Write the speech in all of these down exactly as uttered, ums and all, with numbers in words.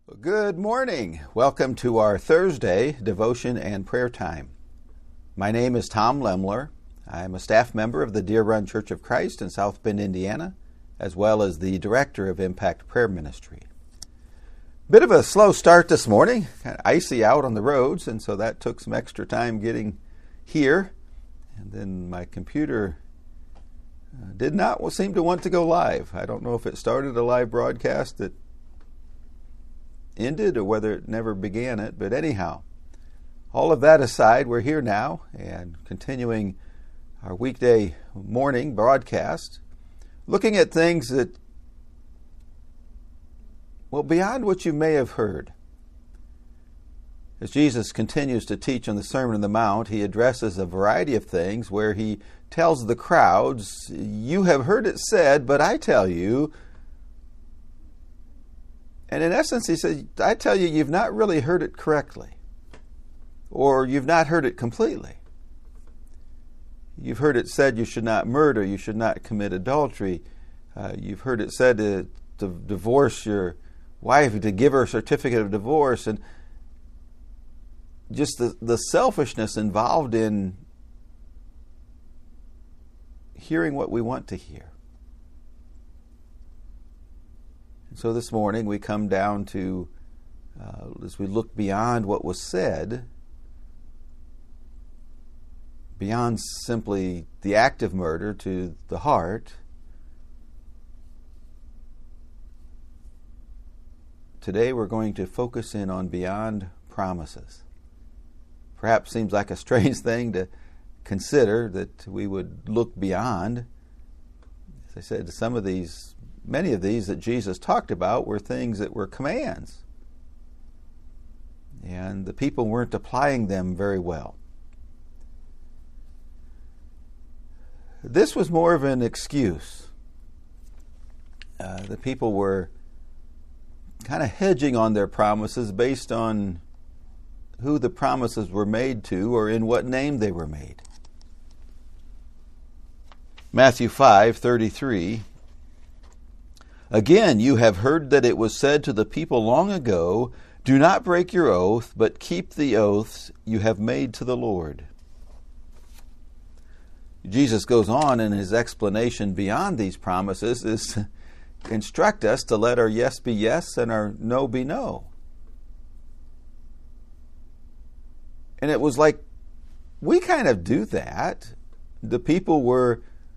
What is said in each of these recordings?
Good morning. Welcome to our Thursday devotion and prayer time. My name is Tom Lemler. I'm a staff member of the Deer Run Church of Christ in South Bend, Indiana, as well as the director of Impact Prayer Ministry. Bit of a slow start this morning, kind of icy out on the roads, and so that took some extra time getting here. And then my computer uh, did not seem to want to go live. I don't know if it started a live broadcast that ended or whether it never began it, but anyhow, all of that aside, we're here now and continuing our weekday morning broadcast, looking at things that, well, beyond what you may have heard. As Jesus continues to teach on the Sermon on the Mount, he addresses a variety of things where he tells the crowds, "You have heard it said, but I tell you." And in essence, he says, I tell you, you've not really heard it correctly, or you've not heard it completely. You've heard it said you should not murder, you should not commit adultery. Uh, you've heard it said to, to divorce your wife, to give her a certificate of divorce, and just the, the selfishness involved in hearing what we want to hear. So this morning we come down to, uh, as we look beyond what was said, beyond simply the act of murder to the heart. Today we're going to focus in on beyond promises. Perhaps seems like a strange thing to consider that we would look beyond. As I said, some of these Many of these that Jesus talked about were things that were commands. And the people weren't applying them very well. This was more of an excuse. Uh, the people were kind of hedging on their promises based on who the promises were made to or in what name they were made. Matthew five thirty-three. Again, you have heard that it was said to the people long ago, do not break your oath, but keep the oaths you have made to the Lord. Jesus goes on in his explanation beyond these promises is to instruct us to let our yes be yes and our no be no. And it was like, we kind of do that. The people were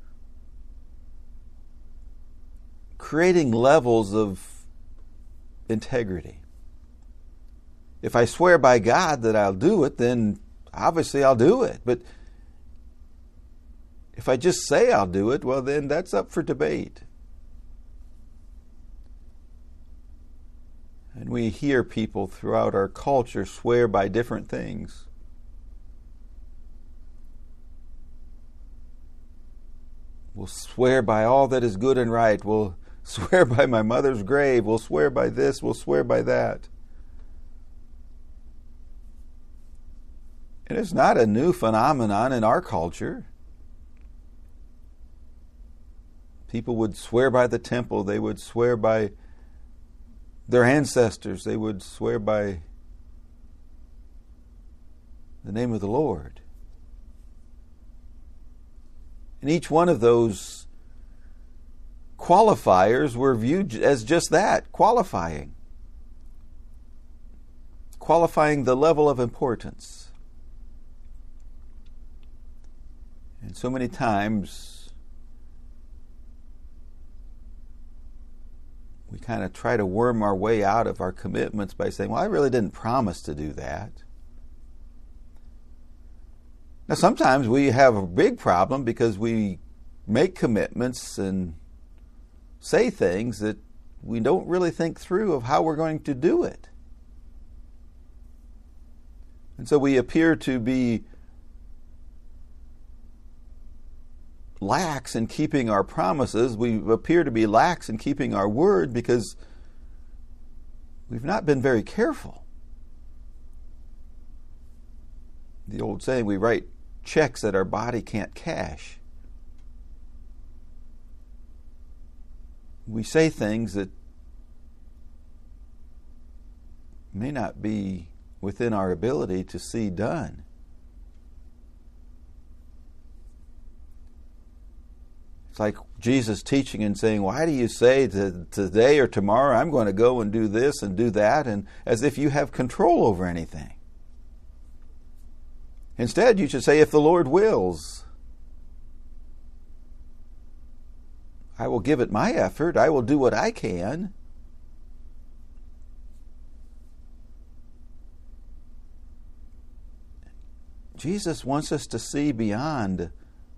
creating levels of integrity. If I swear by God that I'll do it, then obviously I'll do it. But if I just say I'll do it, well, then that's up for debate. And we hear people throughout our culture swear by different things. We'll swear by all that is good and right. We'll swear by my mother's grave. We'll swear by this. We'll swear by that. And it's not a new phenomenon in our culture. People would swear by the temple. They would swear by their ancestors. They would swear by the name of the Lord. And each one of those qualifiers were viewed as just that, qualifying. Qualifying the level of importance. And so many times we kind of try to worm our way out of our commitments by saying, well, I really didn't promise to do that. Now, sometimes we have a big problem because we make commitments and say things that we don't really think through of how we're going to do it. And so we appear to be lax in keeping our promises. We appear to be lax in keeping our word because we've not been very careful. The old saying, we write checks that our body can't cash. We say things that may not be within our ability to see done. It's like Jesus teaching and saying, why do you say to, today or tomorrow I'm going to go and do this and do that, and as if you have control over anything. Instead, you should say, if the Lord wills, I will give it my effort. I will do what I can. Jesus wants us to see beyond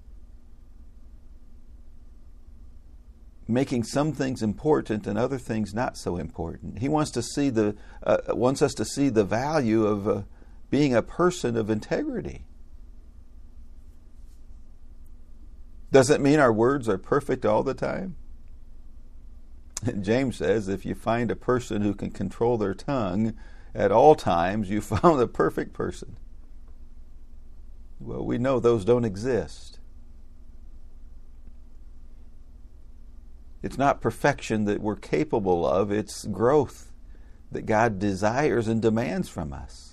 making some things important and other things not so important. He wants to see the uh, wants us to see the value of uh, being a person of integrity. Does it mean our words are perfect all the time? James says, if you find a person who can control their tongue at all times, you found a perfect person. Well, we know those don't exist. It's not perfection that we're capable of, it's growth that God desires and demands from us.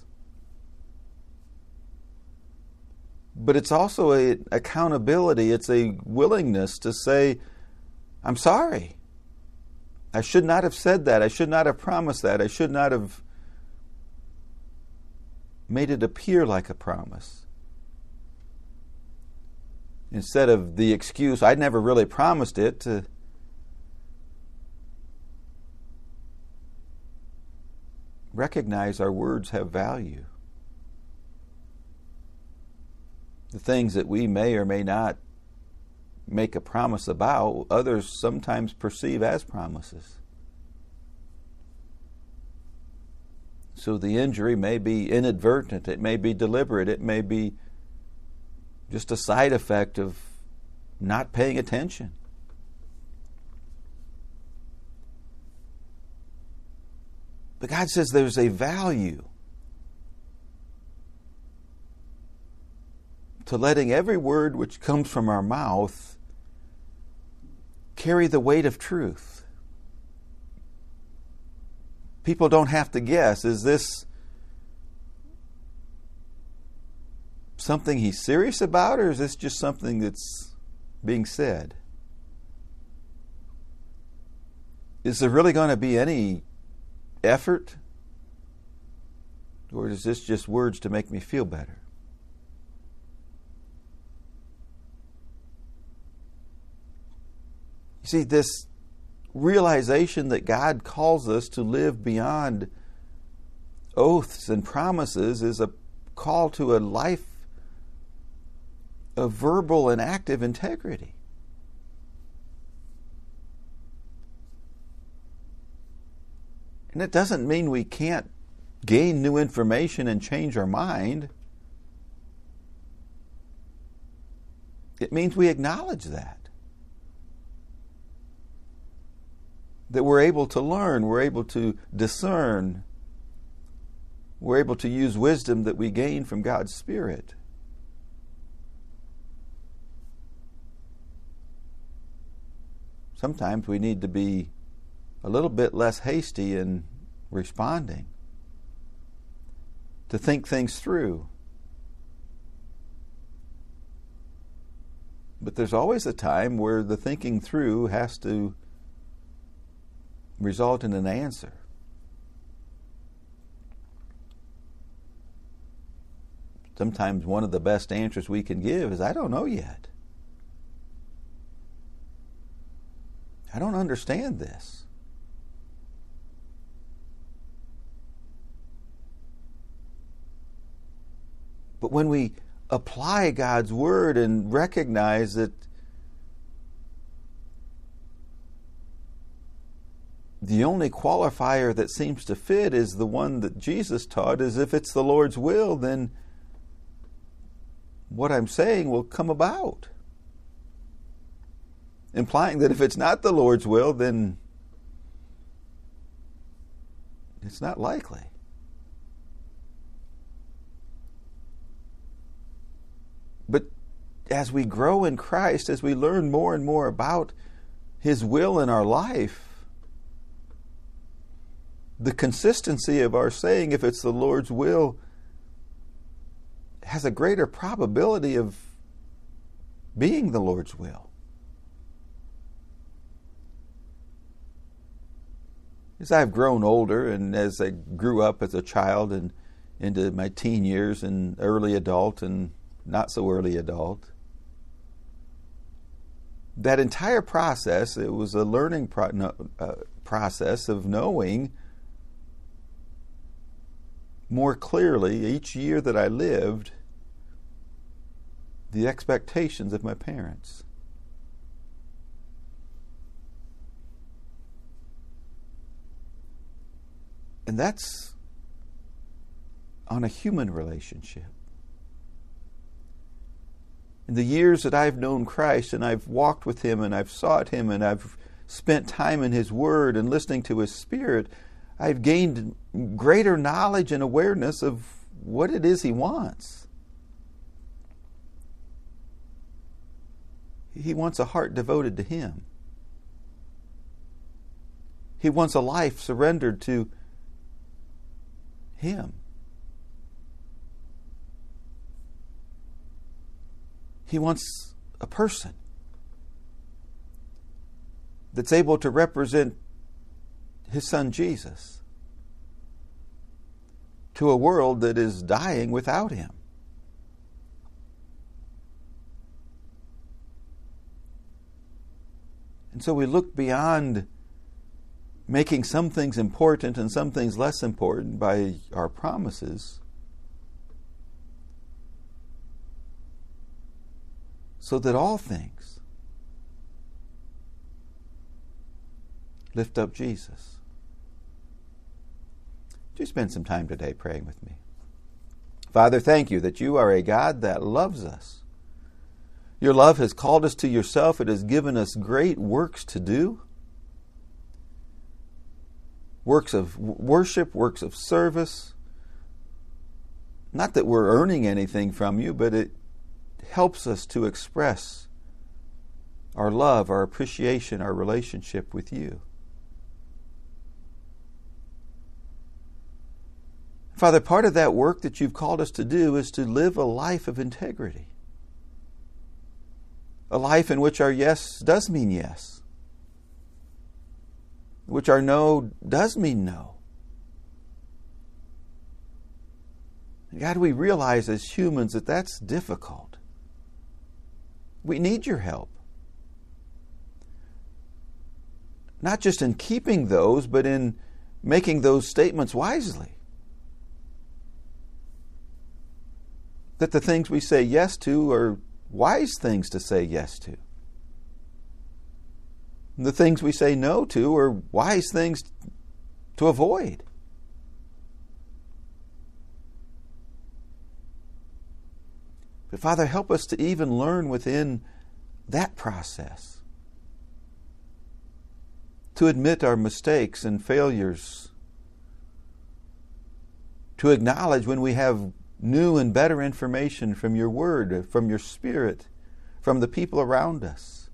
But it's also an accountability, it's a willingness to say, I'm sorry. I should not have said that. I should not have promised that. I should not have made it appear like a promise. Instead of the excuse, I never really promised it, to recognize our words have value. The things that we may or may not make a promise about, others sometimes perceive as promises. So the injury may be inadvertent, it may be deliberate, it may be just a side effect of not paying attention. But God says there's a value to letting every word which comes from our mouth carry the weight of truth. People don't have to guess, is this something he's serious about, or is this just something that's being said? Is there really going to be any effort? Or is this just words to make me feel better? You see, this realization that God calls us to live beyond oaths and promises is a call to a life of verbal and active integrity. And it doesn't mean we can't gain new information and change our mind. It means we acknowledge that. That we're able to learn, we're able to discern, we're able to use wisdom that we gain from God's Spirit. Sometimes we need to be a little bit less hasty in responding, to think things through. But there's always a time where the thinking through has to result in an answer. Sometimes one of the best answers we can give is, I don't know yet. I don't understand this. But when we apply God's Word and recognize that the only qualifier that seems to fit is the one that Jesus taught, is if it's the Lord's will, then what I'm saying will come about. Implying that if it's not the Lord's will, then it's not likely. But as we grow in Christ, as we learn more and more about His will in our life, the consistency of our saying, if it's the Lord's will, has a greater probability of being the Lord's will. As I've grown older, and as I grew up as a child and into my teen years and early adult and not so early adult, that entire process, it was a learning pro- no, uh, process of knowing more clearly each year that I lived the expectations of my parents. And that's on a human relationship. In the years that I've known Christ and I've walked with Him and I've sought Him and I've spent time in His Word and listening to His Spirit, I've gained greater knowledge and awareness of what it is He wants. He wants a heart devoted to Him. He wants a life surrendered to Him. He wants a person that's able to represent His Son Jesus to a world that is dying without Him. And so we look beyond making some things important and some things less important by our promises, so that all things lift up Jesus. Would you spend some time today praying with me? Father, thank You that You are a God that loves us. Your love has called us to Yourself. It has given us great works to do. Works of worship, works of service. Not that we're earning anything from You, but it helps us to express our love, our appreciation, our relationship with You. Father, part of that work that You've called us to do is to live a life of integrity. A life in which our yes does mean yes. In which our no does mean no. And God, we realize as humans that that's difficult. We need Your help. Not just in keeping those, but in making those statements wisely. That the things we say yes to are wise things to say yes to. And the things we say no to are wise things to avoid. But Father, help us to even learn within that process to admit our mistakes and failures, to acknowledge when we have new and better information from Your Word, from Your Spirit, from the people around us.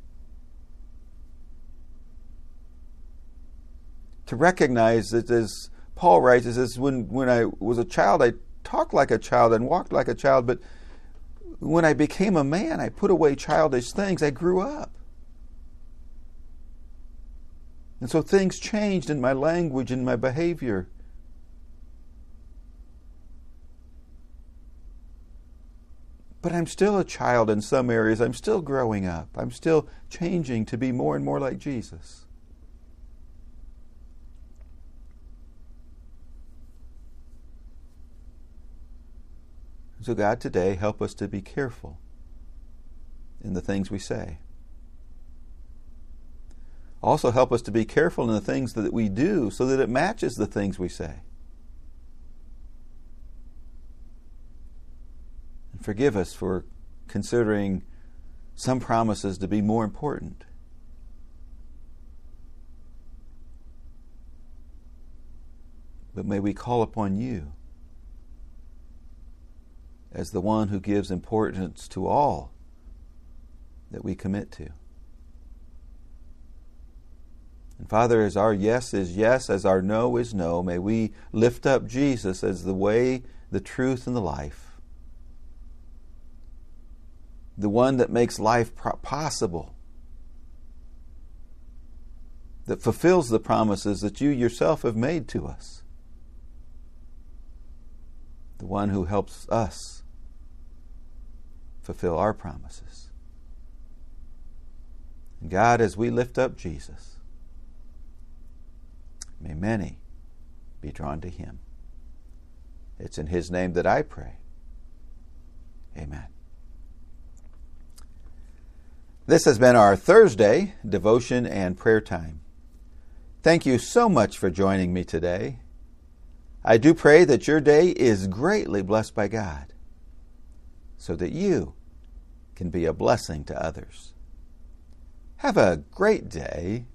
To recognize that, as Paul writes, it says, when, when I was a child, I talked like a child and walked like a child, but when I became a man, I put away childish things. I grew up. And so things changed in my language and my behavior. But I'm still a child in some areas. I'm still growing up. I'm still changing to be more and more like Jesus. So God, today, help us to be careful in the things we say. Also help us to be careful in the things that we do so that it matches the things we say. And forgive us for considering some promises to be more important. But may we call upon You as the one who gives importance to all that we commit to. And Father, as our yes is yes, as our no is no, may we lift up Jesus as the way, the truth, and the life. The one that makes life possible. That fulfills the promises that you yourself have made to us. The one who helps us fulfill our promises. And God, as we lift up Jesus, may many be drawn to Him. It's in His name that I pray. Amen. This has been our Thursday devotion and prayer time. Thank you so much for joining me today. I do pray that your day is greatly blessed by God, so that you can be a blessing to others. Have a great day,